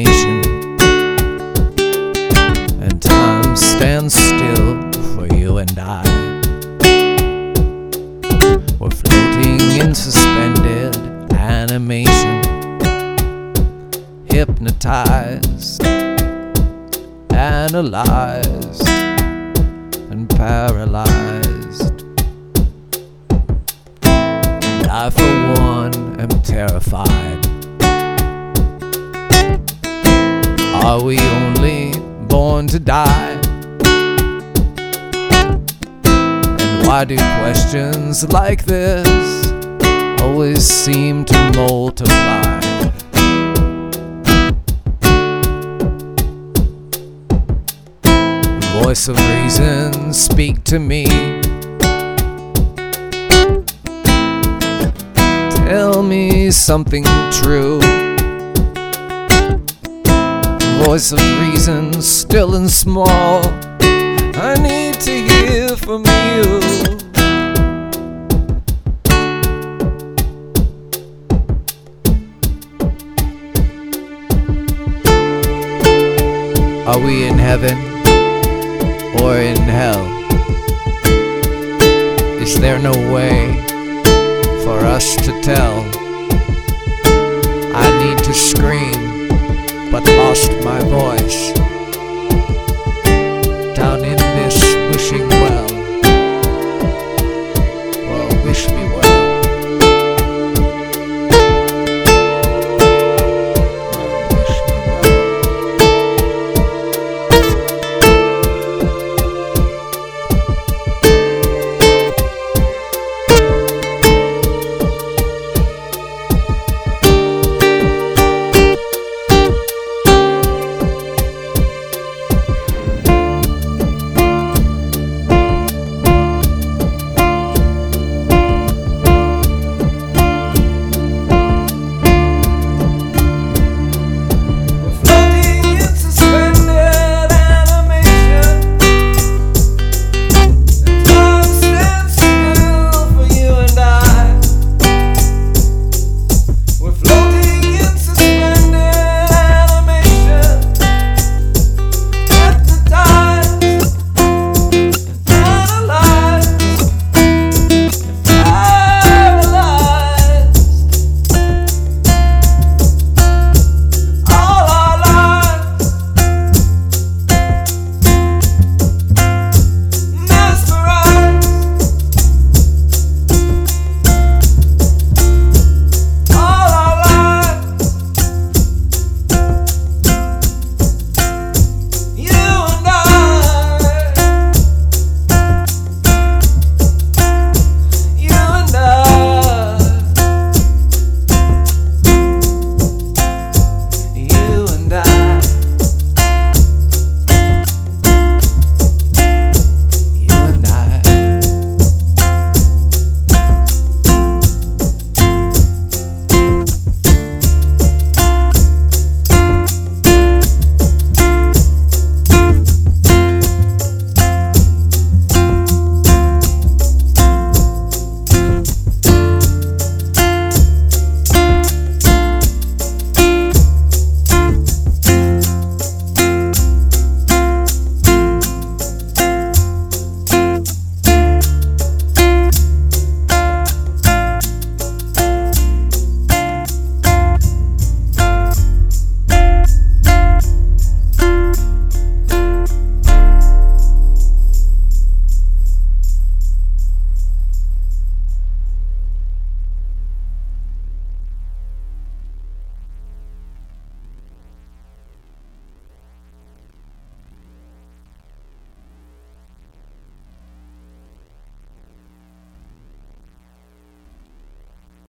animation, and time stands still for you and I. We're floating in suspended animation, hypnotized, analyzed, and paralyzed. And I, for one, am terrified. Are we only born to die? And why do questions like this always seem to multiply? Voice of reason, speak to me. Tell me something true. Voice of reason, still and small, I need to hear from you. Are we in heaven or in hell? Is there no way for us to tell? I need to scream, but lost my voice.